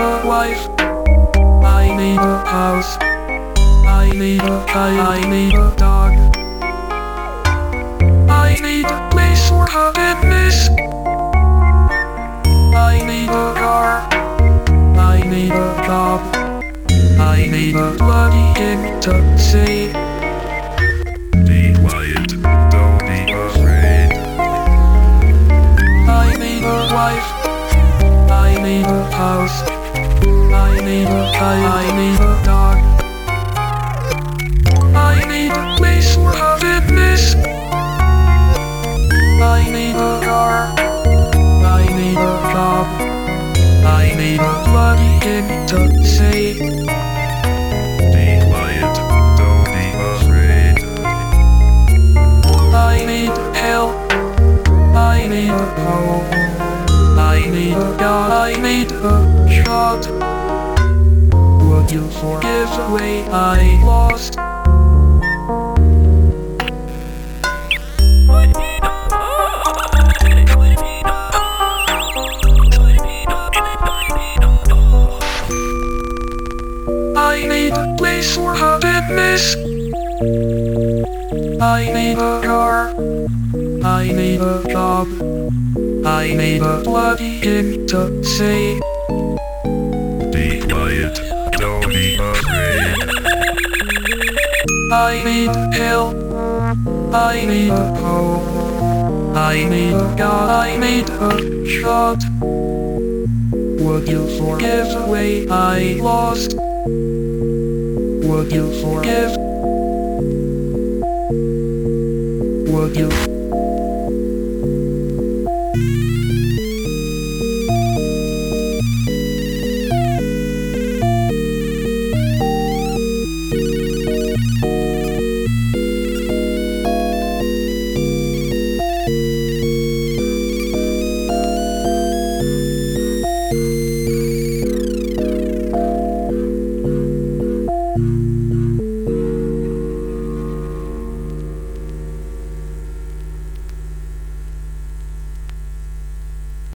a wife. I need a house. I need a kite. I need a dog. I need a place for happiness. I need a car. I need a job. I need a bloody thing to say. Be quiet, don't be afraid. I need a wife. I need a house. I need a kite. I need a dog. I need a place for happiness. I need a car. I need a job. I need a bloody thing to say. Be quiet, don't be afraid. I need help. I need a home. I need a God. I need a shot. Would you forgive the way I lost? I need a place for happiness. I need a car. I need a job. I need a bloody thing to say. Be quiet, don't be afraid. I need help. I need a home. I need a God. I need a shot. Would you forgive the way I lost? Would you forgive? Would you?